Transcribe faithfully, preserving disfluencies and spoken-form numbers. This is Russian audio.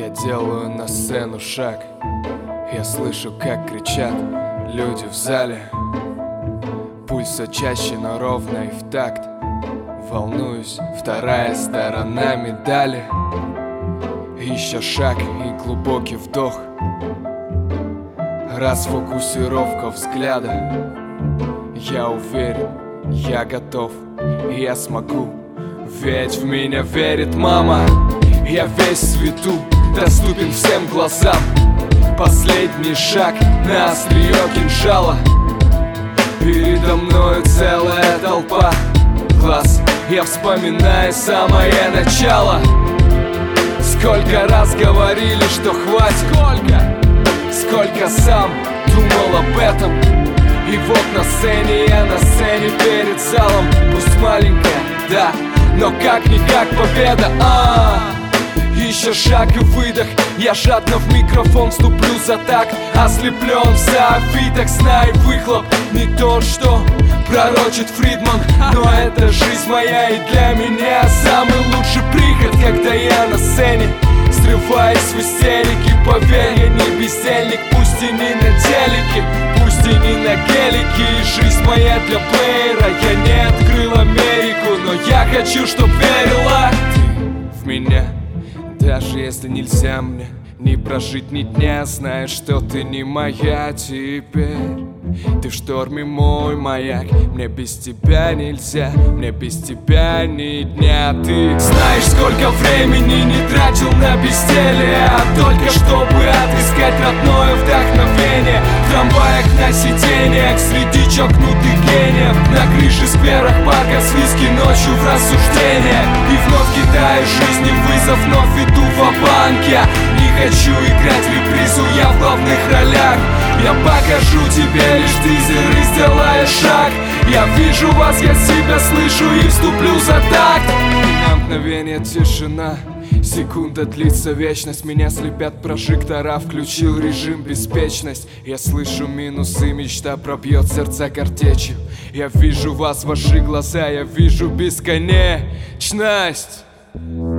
Я делаю на сцену шаг. Я слышу, как кричат люди в зале. Пульс все чаще, но ровно и в такт. Волнуюсь, вторая сторона медали. Еще шаг и глубокий вдох. Расфокусировка взгляда. Я уверен, я готов, я смогу. Ведь в меня верит мама. Я весь в свету, доступен всем глазам. Последний шаг на острие кинжала. Передо мною целая толпа глаз. Я вспоминаю самое начало. Сколько раз говорили, что хватит. Сколько, сколько сам думал об этом. И вот на сцене, я на сцене перед залом. Пусть маленькая, да, но как-никак победа. А-а-а. Еще шаг и выдох. Я жадно в микрофон вступлю за такт. Ослеплен в софитах сна и выхлоп. Не то, что пророчит Фридман, но это жизнь моя и для меня самый лучший приход, когда я на сцене. Срываюсь в истерике, поверь, я не бездельник. Пусть и не на телеке, пусть и не на гелике. И жизнь моя для плеера. Я не открыл Америку, но я хочу, чтоб верила ты в меня. Даже если нельзя мне не прожить ни дня, знаешь, что ты не моя теперь. Ты в шторме мой маяк. Мне без тебя нельзя, мне без тебя ни дня. Ты знаешь, сколько времени не тратил на безделье, а только чтобы отыскать родное вдохновение. В трамваях, на сиденьях, среди чокнутых гениев, на крыше скверах парка с виски ночью в рассуждениях. И вновь кидаю жизни вызов, вновь иду ва-банк. Я не хочу играть репризу, я в главных ролях. Я покажу тебе лишь тизер и сделаю шаг. Я вижу вас, я себя слышу и вступлю за такт. На мгновение тишина, секунда длится вечность. Меня слепят прожектора, включил режим беспечность. Я слышу минусы, мечта пробьет сердца картечью. Я вижу вас, ваши глаза, я вижу бесконечность.